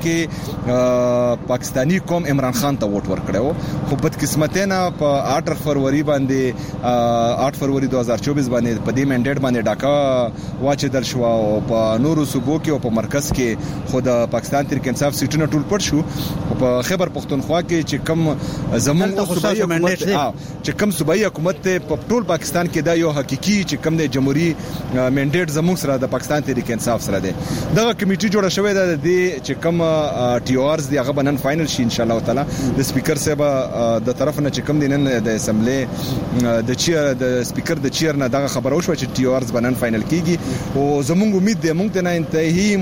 کې پاکستانی قوم عمران خان ته ووټ ورکړو خو بدقسمتینا په 8 فروری باندې 8 فروری 2024 باندې په دې منډیټ باندې ډاکا واچ در شو او په نورو صوبو کې او په مرکز کې خود پاکستان تحریک انصاف سیټونه ټول پټ شو په خیبر پختونخوا کې چې کوم زمونږ صوبایي حکومت چې کوم صوبایي حکومت په ټول پاکستان کې دا یو حقيقي چې کوم د جمهوریت منډیټ زمونږ سره د پاکستان تحریک انصاف سره ده. دغه کمیټي جوړه شوې ده د چې کوم ټي او ارز دی هغه بنن فائنل شي ان شاء الله تعالی. د سپیکر صاحب د طرف نه چې کوم دینن د اسمبلی د چیر د سپیکر د چیر نه دغه خبر اوشو چې ټي او ارز بنن فائنل کیږي او زمونږ امید ده مونږ ته نه انتهایی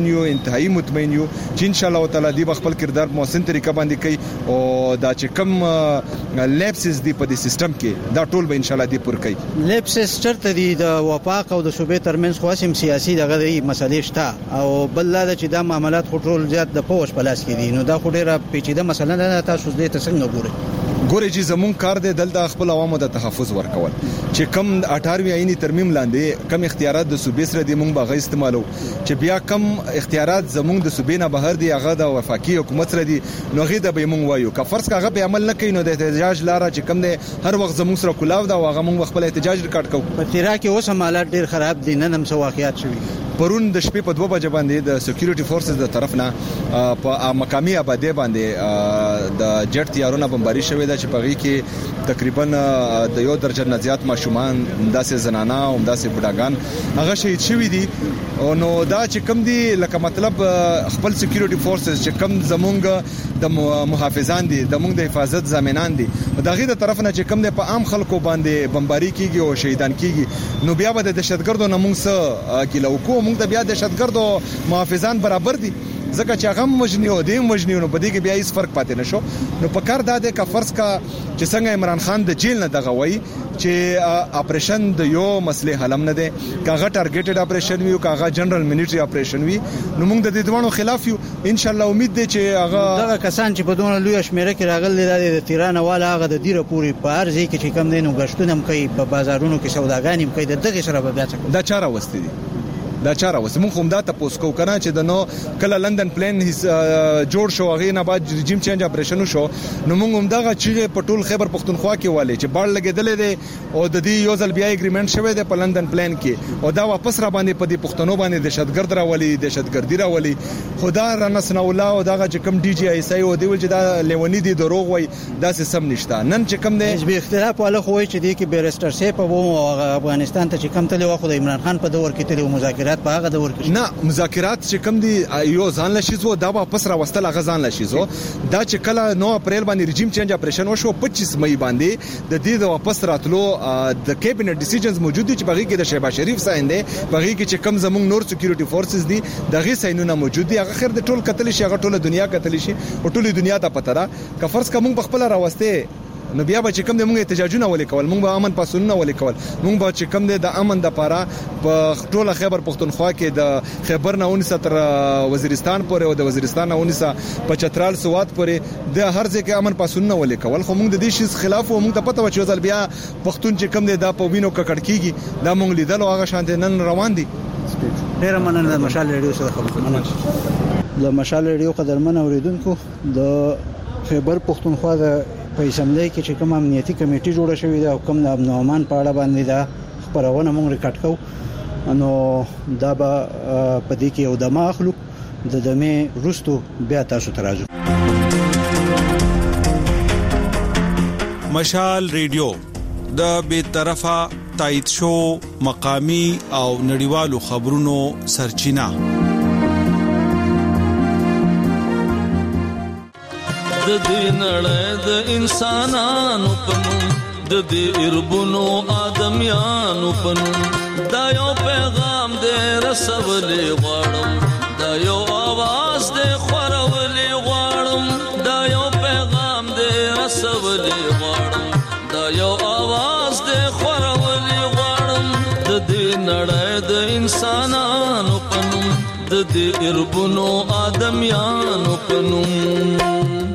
مطمئن یو چې ان شاء الله تعالی دی خپل کردار په محسن طریقه باندې کوي او دا چې کوم لیپسز دی په دې سیستم کې دا ټول به ان شاء الله دی پور کوي. لیپسز چرته دی د وفاق او د صوبې ترمنځ خاصم سیاسي دغه مسلې شته او بل لا چې دا معاملات خټول زیات د پوش پلاس کې دي نو دا خټه پیچیده مسله نه تاسو دې ته څنګه ګوري چې زمون کار دی دلته خپل عوامو د تحفظ ورکول چې کم 18 آئینی ترمیم لاندې کم اختیارات د صوبې سره د مونږ باغ استعمالو چې بیا کم اختیارات زمونږ د صوبې نه بهر دی هغه د وفاقي حکومت سره دی نو غي د به مونږ وایو که فرض کاغه په عمل نه کوي نو د احتجاج لاره چې کم دی هر وخت زمونږ سره کولاو دا هغه مونږ خپل احتجاج ریکارډ کوو. په تیرا کې اوس حالات ډیر خراب دي نن هم څه واقعیات شوي. پرون د شپې په 2 بجې باندې د سکیورټي فورسز د طرف نه په مقامی آبادی باندې د جټ تیارونه بمباري شوې ده چې په غي کې تقریبا د 1 درجن نه زیات ماشومان داسې زنانه او داسې بډاګان هغه شهید شوي دي او نو دا چې کم دي لکه مطلب خپل سکیورټي فورسز چې کم زمونږ د محافظان دي د موږ د حفاظت ضامنان دي دا غي د طرف نه چې کم دي په عام خلکو باندې بمباري کیږي او شهیدان کیږي نو بیا به د دهشتګردو نه موږ سره کیلو کو موږ د بیا دهشتګردو محافظان برابر دي ځکه چې هغه مجنیو دي مجنیو په دې کې بیا هیڅ فرق پاتې نشو. نو په کار دا د فرض کا چې څنګه عمران خان د جیل نه دغه وای چې اپریشن د یو مسلې حل نه ده کاغه ټارګټډ اپریشن وی او کاغه جنرال ملټری اپریشن وی نو موږ د دې دوه خلاف یو ان شاء الله امید ده چې هغه دغه کسان چې په دونه لوی شمیره کې راغلي د تیران والا هغه د دیره پوری په ارزي کې چې کم دینو غشتونه هم کوي په بازارونو کې سوداګانی هم کوي دغه سره به بیا څه دا چاره وستي دي دا چاره وس مونږ هم دا تاسو کو کنه چې د نو کله لندن پلان جوړ شو هغه نه بعد رژیم چینج اپریشن شو نو مونږ هم دا چې په ټول خیبر پختونخوا کې والي چې باړ لګیدل دي او د دې یو ځل بیا اګریمنت شوی دی په لندن پلان کې او دا واپس را باندې په دې پښتنو باندې دهشتګرد راولي دهشتګردي راولي خدا رنسنا الله او دا چې کم ډي جی آی سای او دی ول چې دا لیونی دي دروغ وای دا سم نشته نن چې کم دی حزب اختلاف والا خو چې دی کې بیرستر سیپ او افغانستان ته چې کم تل واخو د عمران خان په دور کې تل مذاکرات په هغه دور کې نه مذاکرات چې کم دي یو ځان لشي زو دا واپس را وستل هغه ځان لشي زو دا چې کله 9 اپریل باندې رژیم چینج اپریشن وشو 25 مئی باندې د دې د واپس راتلو د کابینټ ډیسیژنز موجود دي چې بغي کې د شهباز شریف ساين دي بغي کې چې کم زمونږ نور سکیورټي فورسز دي دغه ساينونه موجود دي هغه خیر د ټول قتل شي هغه ټول دنیا قتل شي او ټول دنیا ته پته را که فرض کوم خپل راوسته نو بیا به چې کوم د موږ احتجاجونه ولې کول موږ به امن پاسونه ولې کول موږ به چې کوم د امن د پاره په ټوله خیبر پختونخوا کې د خیبر نه 19 تر وزیرستان پورې او د وزیرستان نه 19 په چترال سوات پورې د هر ځای کې امن پاسونه ولې کول خو موږ د دې شي خلاف او موږ ته پته و چې ځل بیا پختون چې کوم د په وینو ککړ کیږي دا موږ لیدل او هغه شانت نن روان دي. ډیر مننه د مشال ریډیو سره خبرونه د مشال ریډیو قدرمن اوریدونکو د خیبر پختونخوا د په اسمبلی کې چې کوم امنیتي کمیټي جوړه شوې ده او کوم د امن او امان په اړه باندې دا خبرونه موږ ریکارډ کوو نو دا به په دې کې یو دمه اخلو د دمه رستو بیا تاسو ته راځو. مشال ریډیو د بې طرفه تایید شو مقامی او نړیوالو خبرونو سرچینه د دې نړۍ د انسانانو پنوم د دې اربونو آدمیانو پنوم دا یو پیغام دې رسولې غواړم دا یو आवाज دې خورولې غواړم دا یو پیغام دې رسولې غواړم دا یو आवाज دې خورولې غواړم د دې نړۍ د انسانانو پنوم د دې اربونو آدمیانو پنوم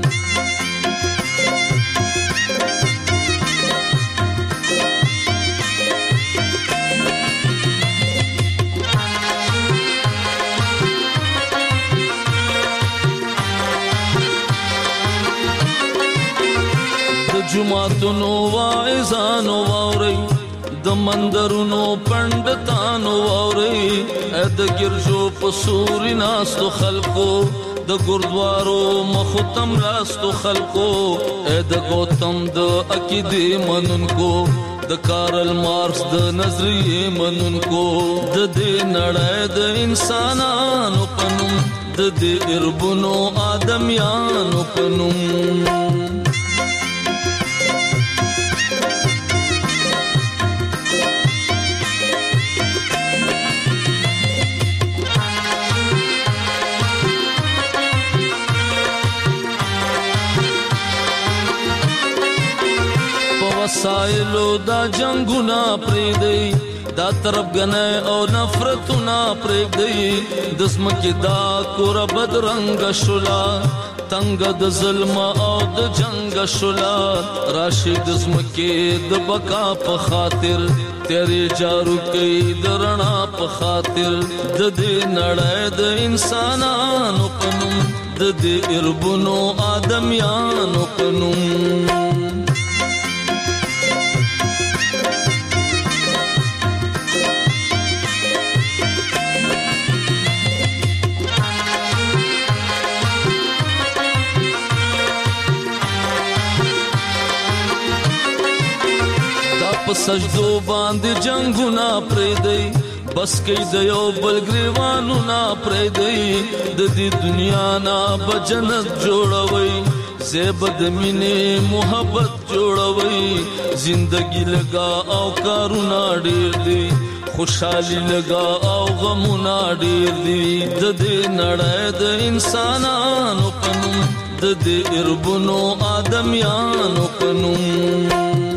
جمعتونو واعظانو واوري د مندرونو پندتانو واوري د ګرځو په سوري ناستو خلکو د ګردوارو مختم راستو خلکو اې د گوتم د عقیده منونکو د کارل مارکس د نظریه منونکو د دې نړۍ د انسانانو پنوم د دې اربونو آدمیانو پنوم وسایلو دا جنگونا پریدی دا طرف گنای او نفرتونا پریدی دسمکی دا کورا بدرنگ شلا تنگ د ظلم او د جنگ شلا راشی دسمکی د بقا په خاطر تیری جارو کئی درنا په خاطر د دې نړۍ د انسانانو پنوم د دې اربونو آدمیانو پنوم سجدو باندې جنگونا پریدی بس کئی د یو بل گریوانو نا پریدی د دې دنیا نا بجنت جوړوي زیب د مینې محبت جوړوي زندگی لگا او کارونا ډیر دی خوشحالی لگا او غمونا ډیر دی د دې نړۍ د انسانانو پنوم د دې اربونو آدمیانو پنوم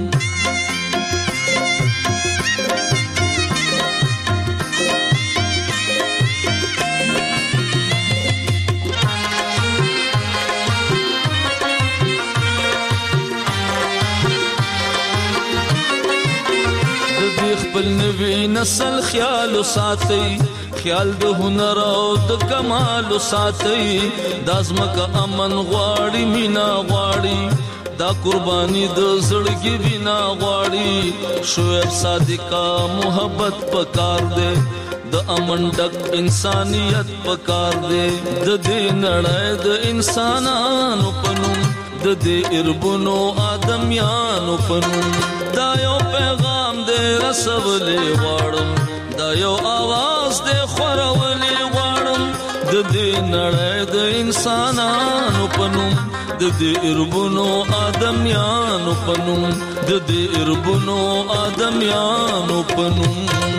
خپل نوی نسل خیال ساتي خیال د هنر او د کمال ساتي دازمک امن غواړي مینا غواړي دا قرباني د زړګي بنا غواړي شعیب صادقا محبت پکار دے د امن ډک انسانيت پکار دے د دې نړۍ د انسانانو پنوم د دې اربونو آدمیانو پنوم دا یو پیغام دے رسولې غواړم دا یو आवाज دے خورولې غواړم د دې نړۍ د انسانانو پنوم د دې اربونو آدمیانو پنوم د دې اربونو آدمیانو پنوم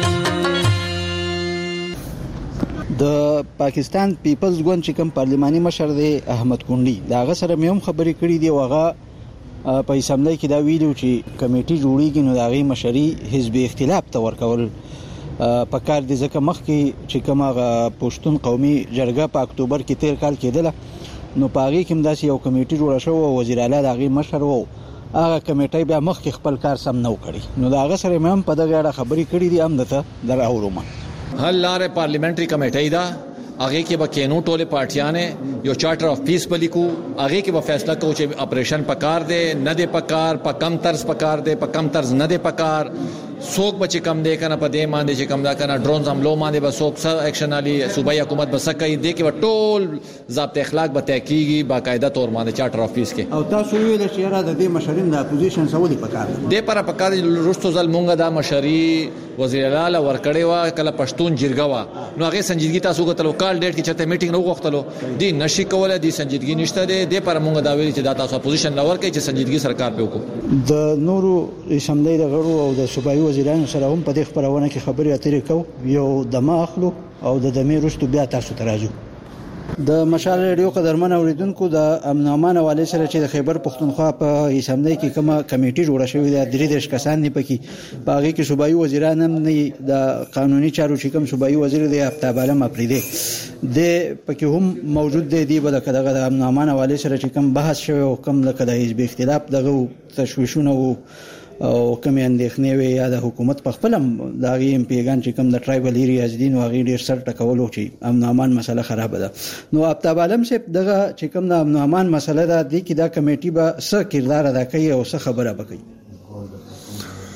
د پاکستان پیپلز ګوند چې کوم پارلماني مشر دی احمد کونډي دا غ سره مې هم خبرې کړې دی وغه په اسمبلی کې دا ویلو چې کمیټي جوړیږي نو دا غي مشري حزب اختلاف ته ورکول په کار دي ځکه مخکې چې کومه پښتون قومي جرګه په اکتوبر کې 13 کال کېدله نو پاغي کوم داسې یو کمیټي جوړه شو او وزیر اعلی دا غي مشر وو هغه کمیټي بیا مخکې خپل کار سم نه وکړي نو دا غ سره مې هم په دغه اړه خبرې کړې دي هم دته دراوروم حل لارې پارلیمنټري کمیټې دا هغه کې به کینو ټوله پارټیانه یو چارټر اف پیس بلیکو هغه کې به فیصله کوي چې اپریشن پکار دی نه دی پکار په کم طرز پکار دی په کم طرز نه دی پکار څوک به چې کم دی کنه په دې باندې چې کم دا کنه ډرونز حملو باندې به څوک سره اکشن علي صوبایي حکومت به سکه دی کې ټول ضابط اخلاق به تحقیقي باقاعده تور باندې چارټر اف پیس کې او تاسو ویل چې را د دې مشرین د اپوزیشن سعودي پکار دی پر پکار رستو ځل مونږه دا مشري وزیر اعلی ورکړې وا کله پښتون جرګه وا نو هغه سنجیدګي تاسو غوښتلو کال ډیټ کې چته میټینګ نو غوښتلو دی نشي کوله دی سنجیدګي نشته دی پر مونږ دا ویل چې دا تاسو اپوزیشن لور کې چې سنجیدګي سرکار په وکړو د نورو اسمبلی د غړو او د صوبایي وزیرانو سره هم په دې خبرونه کې خبرې اترې کو یو دمه اخلو او د دمه رستو بیا تاسو ترازو د مشال ریډیو قدرمن اوریدونکو د امن امان حواله سره چې د خیبر پختونخوا په اسمبلی کې کومه کمیټي جوړه شوې ده درې دیش کسان نه پکې باغی کې صوبایي وزیران هم نه د قانوني چارو چې کوم صوبایي وزیر دی افتاب عالم افریدي د پکې هم موجود دی په دغه د امن امان حواله سره چې کوم بحث شوی او کوم د حزب اختلاف دغه تشویشونه او کوم اندېښنې وي یا د حکومت په خپل د غي امپیګان چې کوم د ټرایبل ایریاز دین او غي ډیر سر ټکولو چې امن امان مسله خراب ده نو افتاب عالم صاحب دغه چې کوم د امن امان مسله ده د کی دا کمیټي به څه کردار ادا کوي او څه خبره وکړي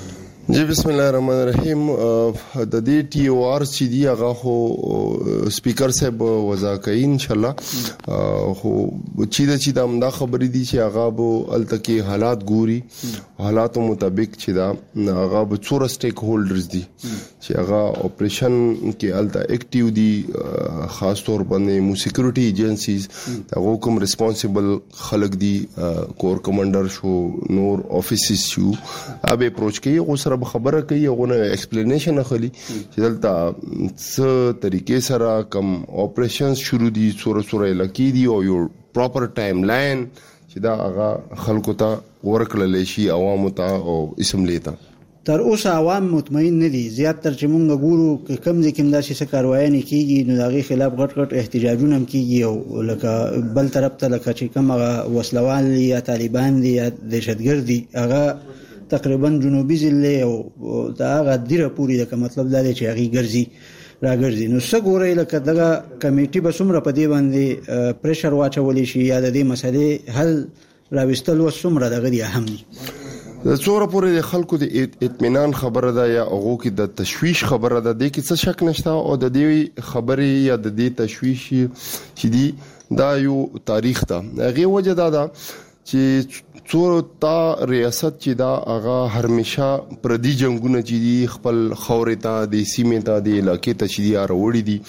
جی بسم الله الرحمن الرحیم. د دې ټي او آر چې دی هغه خو سپیکر صاحب وضع کوي ان شاء الله. خو چې دا همدا خبرې دي چې هغه به التکی حالات ګوري، حالاتو مطابق چې دا هغه به څوره سټیک هولډرز دي چې هغه اپریشن کې الته اکټیو دي، خاص طور باندې مو سکیورټي ایجنسیز هغه کوم ریسپانسیبل خلک دي، کور کمانډر شو، نور افیسز شو، اب اپروچ کوي او سره خبره کوي، غوونه ایکسپلینیشن اخلي چې دلته څه طریقې سره کوم اپریشنز شروع دي، څوره لکی دي او یو پراپر ټایم لاین چې دا هغه خلکو ته ورکړل شي، عوامو ته او اسمبلی ته. تر اوسه عوام مطمئن نه دي. زیات تر چې مونږ ګورو کم ځکه هم داسې څه کاروایي کیږي، نو دغه خلاف غټ احتجاجونه هم کیږي، او لکه بل طرف ته لکه چې کوم وسلوال یا طالبان دي یا دهشتګرد دي، هغه تقریبا جنوبي ضلع او دا هغه دیره پوری د مطلب دا دی چې هغه راګرځي. نو څه ګورئ لکه دغه کمیټي به څومره په دې باندې پریشر واچولی شي یا د دې مسلې حل راوستل وسومره دغه دی اهم دي؟ د څوره پورې د خلکو د اطمینان خبره ده یا هغه کې د تشویش خبره ده، د کې څه شک نشته. او د دې خبرې یا د دې تشویش چې دی دا یو تاریخ ده. هغه وجه دا چې څو تا ریاست چې دا هغه هرمشه پردي جنگونه چې دي خپل خورې ته د سیمې ته د علاقې ته چې دی راوړي دي،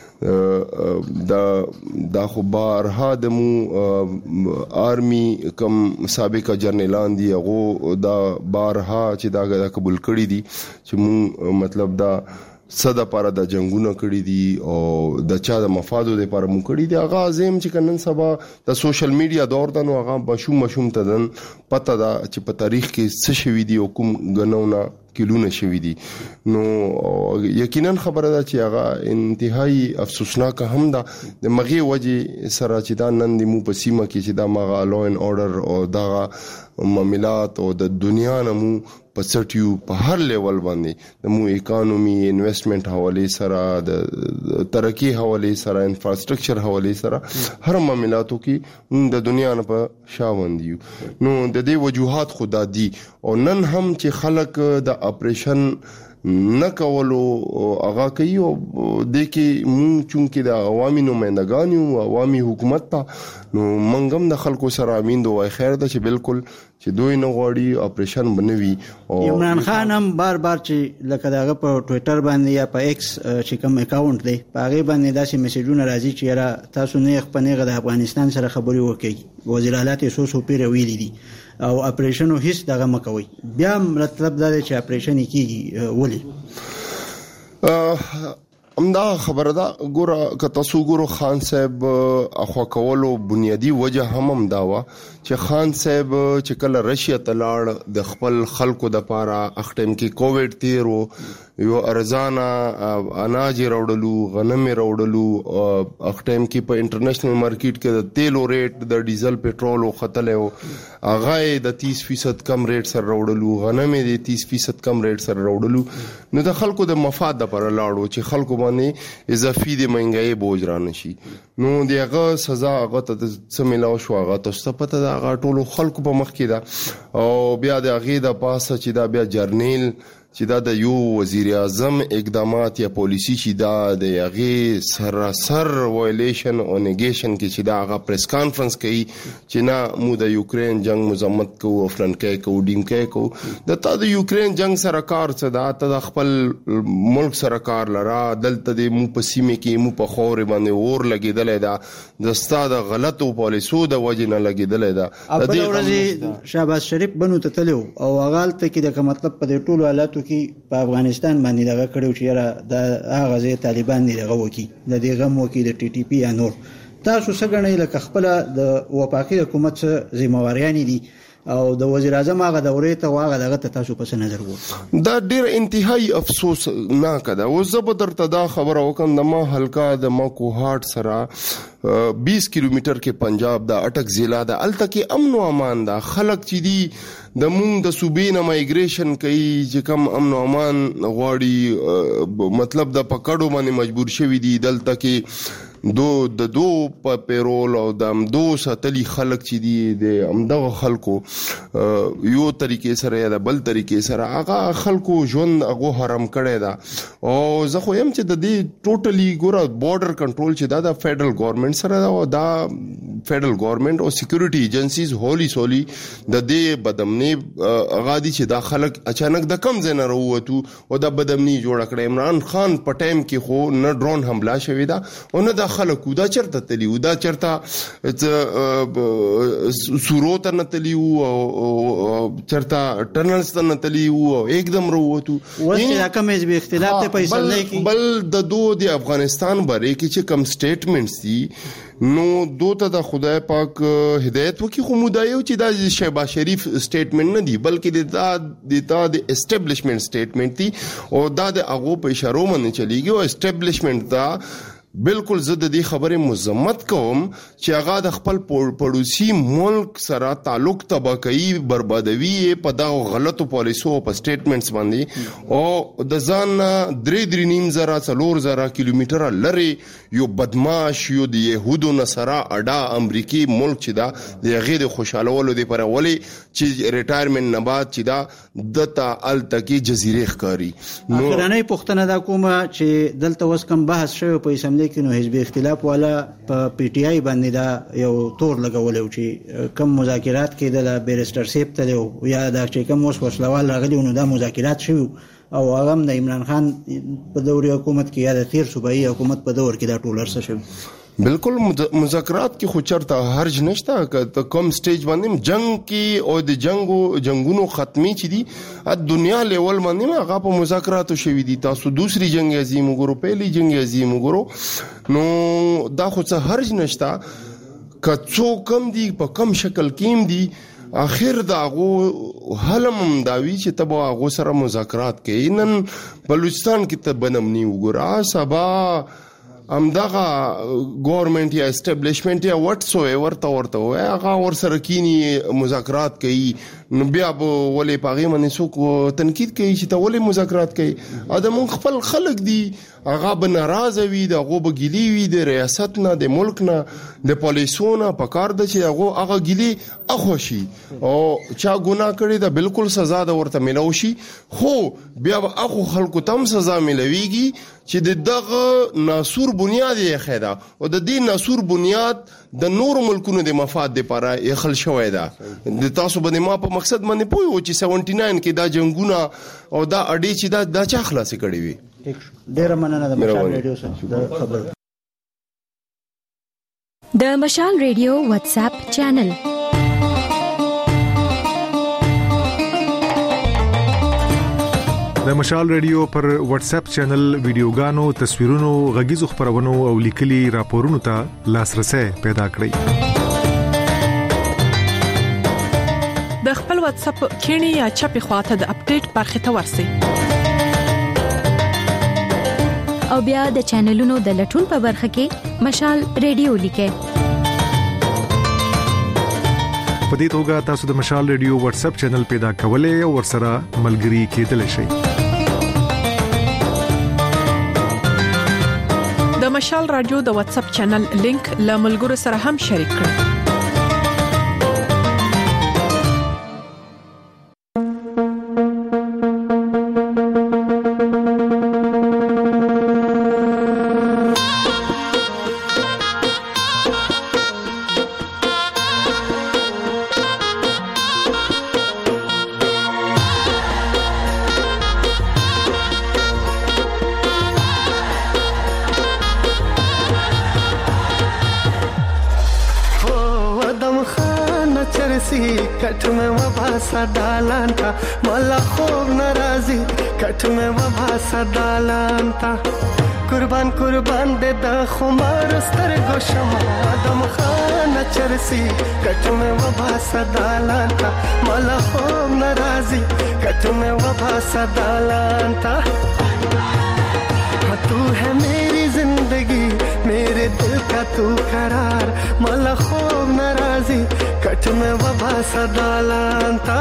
دا خو بارها د مو آرمی کم سابقه جرنیلان دي هغه دا بارها چې دا قبول کړی دي چې مو مطلب دا صدا پاره د جنگونه کړی دي او د چا د مفادو لپاره مو کړی دي. هغه عظیم چې کنن سبا د سوشل میډیا دور ته نو هغه مشوم ته دن پته دا چې په تاریخ کې څه شوی دي او کوم غنونه کلونه شوی دي. نو یقینا خبره ده چې هغه انتهایی افسوسناک هم ده د مغي وجه سره چې دا نن د مو په سیمه کې چې دا مغا لو ان اورډر او دا معاملات او د دنیا نمو په سټیو په هر لیول باندې د مو اکانومي انویسټمنٹ حواله سره د ترقی حواله سره انفراستراکچر حواله سره هر معاملاتو کې د دنیا نه په شاوند یو. نو د دې وجوهات خدا دي او نن هم چې خلک د اپریشن نه کولو هغه کوي او د کې مونږ چونکې د عوامي نمائندگان او عوامي حکومت ته نو منګم د خلکو سره امین دوه خیر ده چې بالکل چې دوی نه غواړي اپریشن بنوي. او عمران خان هم بار چې لکه داغه په ټوئیټر باندې یا په ایکس چې کوم اکاونټ دی په هغه باندې داسې میسجونه راځي چې را تاسو نه خپنه د افغانستان سره خبري وکړي، وزیر اعلی ته سو پیر ویلي دي او اپریشن هیڅ دغه مکوي. بیا مطلب دا دی چې اپریشن کیږي ولی امدا خبره دا ګوره که تاسو ګورو خان صاحب اخوا کولو بنیادی وجه هم دا و چې خان صاحب چې کله رشیا ته لاړ د خپل خلکو د پاره اختم کې کووډ تیرو یو ارزانا اناج راوړلو، غنم راوړلو، اختم کې په انټرنیشنل مارکیټ کې د تیلو ریټ د ډیزل پټرول او خطل او هغه د 30% کم ریټ سره راوړلو، غنم د 30% کم ریټ سره راوړلو. نو د خلکو د مفاد لپاره لاړو چې خلکو باندې اضافي د مهنګای بوج را نشي. نو دغه سزا هغه ته څه ملاو شو هغه تاسو ته پته دا ټولو خلکو په مخ کې دا او بیا د هغه د پاسه چې دا بیا جرنیل چې دا د یو وزیر اعظم اقدامات یا پالیسی چې دا د هغه سراسر وایلیشن او نیګیشن کې چې دا هغه پریس کانفرنس کوي چې نه مو د یوکرين جنگ مزمت کو او فلنکې کو ډینکې کو د تا د یوکرين جنگ سره کار څه دا ته خپل ملک سره کار لرا دلته د مو په سیمه کې مو په خور باندې اور لګیدل دا د ستاده غلطو پالیسو د وجه نه لګیدل دا د دې ورځې شهباز شریف بنو ته تلو او غالته کې د مطلب په ټولو حالاتو کې په افغانستان باندې دغه کړو چې د هغه ځای طالبان دی دغه وکی د دې غم وکی د ټي ټي پی یا نور تاسو څنګه لکه خپل د وفاقي حکومت ذمہواریان دي او د وزیر اعظم هغه دورې ته واغه دغه تاسو په نظر وو دا ډیر انتهایی افسوس نه کده و زبر تدا خبر وکم د ما حلقہ د ما کوهات سره 20 کیلومتر کې پنجاب دا اٹک ضلع دا التکی امن و امان دا خلق چې دی د مونږ د صوبې نه مایګریشن کوي چې کم امن و امان غواړي مطلب د پکړو باندې مجبور شوی دي دلته کې دو په پیرول او د دو ساتلی خلک چې دي د امدغه خلکو یو طریقې سره یا د بل طریقې سره هغه خلکو ژوند هغه حرام کړی دا او زه خو يم چې د دې ټوټلی ګوره بارډر کنټرول چې دا د فدرل ګورنمنت سره دا او دا فدرل ګورنمنت او سکیورټي ایجنسیز هولي سولي د دې بدامني غادي چې دا خلک اچانک د کم ځای نه وروتو او د بدامني جوړ کړ عمران خان په ټایم کې خو نه ډرون حمله شوې ده او نه د خلکو دا چرته تلی دا چرته سورو ته نه تلی او چرته ټنلز ته نه تلی او एकदम وروتو ورته کوم حزب اختلاف ته پیسې نه کی بل د د افغانستان باره کې چې کم سټیټمنټس دي نو دوته د خدای پاک هدایت وکي خو مودایو چې د شهباز شریف سټیټمنټ نه دی بلکې د اسټابلیشمنت سټیټمنټ دی او دا د هغه په اشاره باندې چلیږي او اسټابلیشمنت دا بالکل زه د دې خبره مزمت کوم چې هغه د خپل پړوسی ملک سره تعلق تباکي بربادوي په دا غلطو پالیسو په سټیټمنټس باندې او د ځان 3.5 کیلومتر لري یو بدمعاش یو د يهودو نصرا اډا امریکای ملک چې دا د غیر خوشالولو د پر اولی چې ریټایرمنټ نه بعد چې دا دته التکی جزیره ښکاری نو اخرنۍ پښتنه دا کومه چې دلته وس کم بحث شوی په اسمبلی کې نو حزب اختلاف والا په پی ټی آی باندې دا یو تور لګولو چې کم مذاکرات کې د بیرستر سیب ته یا دا چې کم اوس وسلوال راغلي نو دا مذاکرات شوی او هغه د عمران خان په دوري حکومت کې یا د تیر صوبایي حکومت په دور کې دا ټولر څه شوی بالکل مذاکرات کې خو چرته هرج نشته که کم سټیج باندې جنگ کې او د جنگونو ختمي چي دي د دنیا لیول باندې هغه په مذاکراتو شوی دي تاسو دوسری جنگ عظیم وګورو پهلی جنگ عظیم وګورو نو دا خو څه هرج نشته کڅو کم دي په کم شکل کې دي اخر دا غو حلم داوی چې تبو غو سره مذاکرات کوي نن بلوچستان کې ته بنمنی وګورا سبا امدغه گورنمنت یا اسټابلیشمنت یا وات سو ورته هغه ور سره کینی مذاکرات کوي نو بیا ولې پاغي منې څوک تنقید کوي چې ته ولې مذاکرات کوي ادم خپل خلک دي هغه به ناراضه وي د هغه به ګیلی وي د ریاست نه د ملک نه د پالیسونو په کار د چې هغه ګیلی اخوشي او چا ګناه کړی دا بالکل سزا د ورته ملو شي خو بیا اخو خلکو تم سزا ملويږي چې دغه ناسور بنیاد یې خیدا او د دې ناسور بنیاد د نور ملکونو د مفاد لپاره یې خل شوې ده د تاسو باندې ما په مقصد باندې پوي و چې 79 کې دا جنگونه او دا اډې چې دا چا خلاص کړي وي ډیر مننه د مشال ریډیو سره خبر د مشال ریډیو واتس اپ چینل د مشال ریډیو پر واتس اپ چینل ویډیوګانو تصویرونو غږیزو خبرونو او لیکلي راپورونو ته لاسرسي پیدا کړئ د خپل واتس اپ کینی یا چپی خواته د اپډیټ برخه ته ورسئ او بیا د چینلونو د لټون په برخه کې مشال ریډیو لیکه په دې توګه تاسو د مشال ریډیو واتس اپ چینل پیدا کولای او ورسره ملګري کېدلی شئ د مشال رادیو د واتس اپ چینل لینک له ملګرو سره هم شریک کړئ کټ مې وبا سدالان تا ملا خوب ناراضي کټ مې وبا سدالان تا قربان دې د خمار سترګو شمع ادم خان چرسي کټ مې وبا سدالان تا ملا خوب ناراضي کټ مې وبا سدالان تا تو ہے میری زندگی میرے دل کا تو قرار ملا خوب ناراضی کٹ میں وبا سدالان تا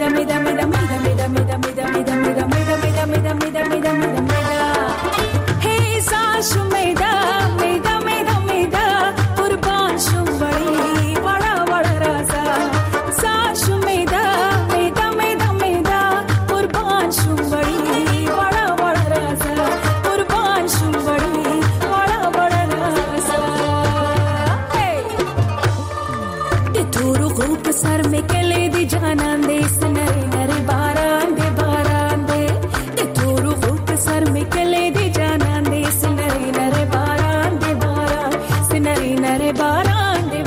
सर में केले दी जानान दे सनरे नरे बारान दे ते तोरू गुट सर में केले दी जानान दे सनरे नरे बारान सनरे नरे बारान दे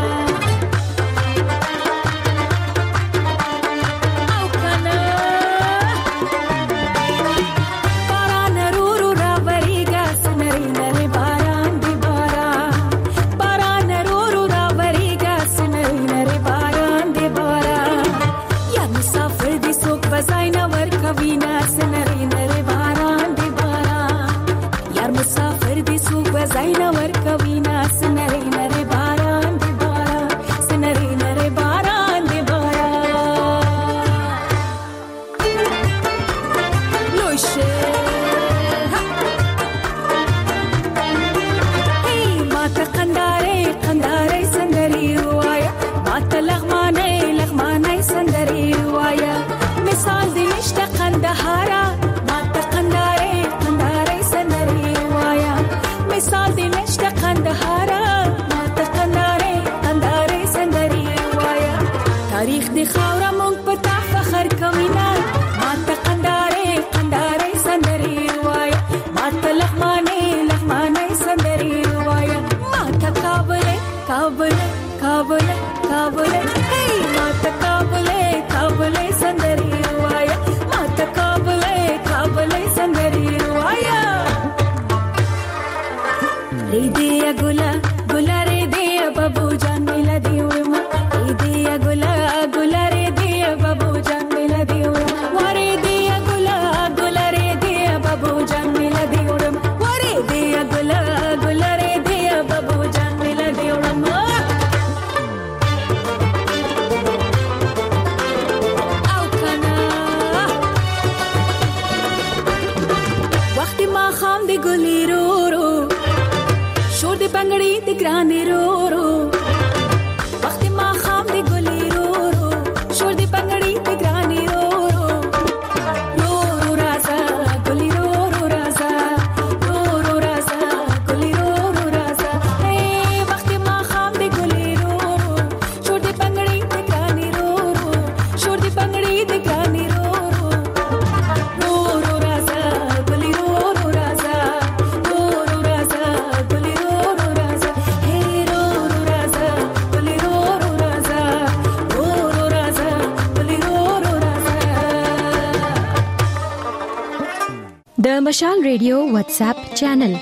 मशाल रेडियो व्हाट्सएप चैनल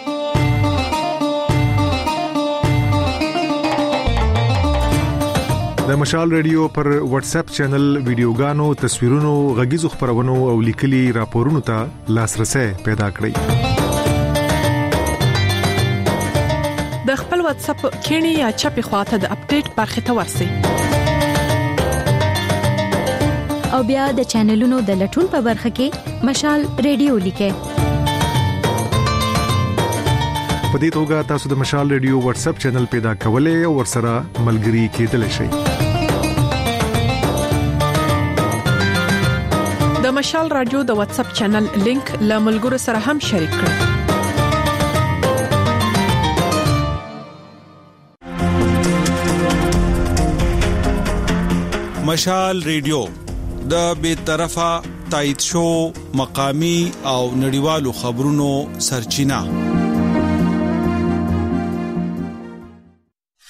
د مشال ریډیو پر واتس اپ چینل ویډیوګانو تصویرونو غږیزو خبرونو او لیکلي راپورونو ته لاسرسي پیدا کړئ د خپل واتس اپ کینی یا چپی خواته د اپډیټ برخه ته ورسئ او بیا د چینلونو د لټون په برخه کې مشال ریډیو لیکه په دې توګه تاسو د مشال ریډیو واتس اپ چینل پیدا کولای او ورسره ملګري کېدلی شئ د مشال رادیو د واتس اپ چینل لینک له ملګرو سره هم شریک کړئ مشال ریډیو د بے طرفه تایید شو مقامی او نړیوالو خبرونو سرچینه